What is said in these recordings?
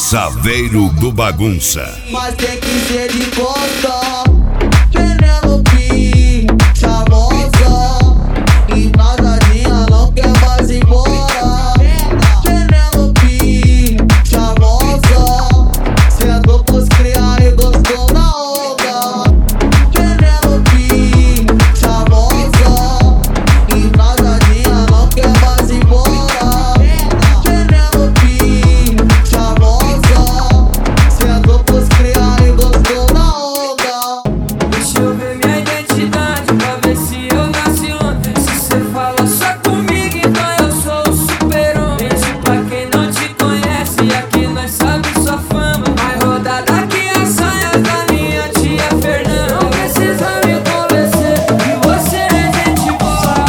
Saveiro do Bagunça. Mas tem que ser de costa. Penelope, charmosa, embasadinha, não quer mais ir embora. Penelope, charmosa, sentou pros criar e gostou na onda. Penelope, charmosa, embasadinha, não quer mais ir embora. Penelope, charmosa, sentou pros criar e gostou na onda. Deixa eu ver minha identidade pra ver se eu nasci ontem. Se cê fala só comigo, então eu sou o super-homem. Mente pra quem não te conhece, aqui nós sabe sua fama. Vai rodar daqui as sonhas da minha tia Fernanda. Não precisa me convencer que você é gente boa.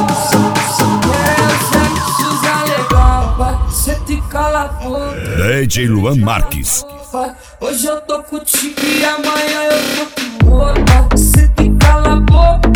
Quero sexo legal, pai, cê te cala a boca. DJ Luan Marques. Hoje eu tô contigo e amanhã eu tô com outra. Cê te cala a boca.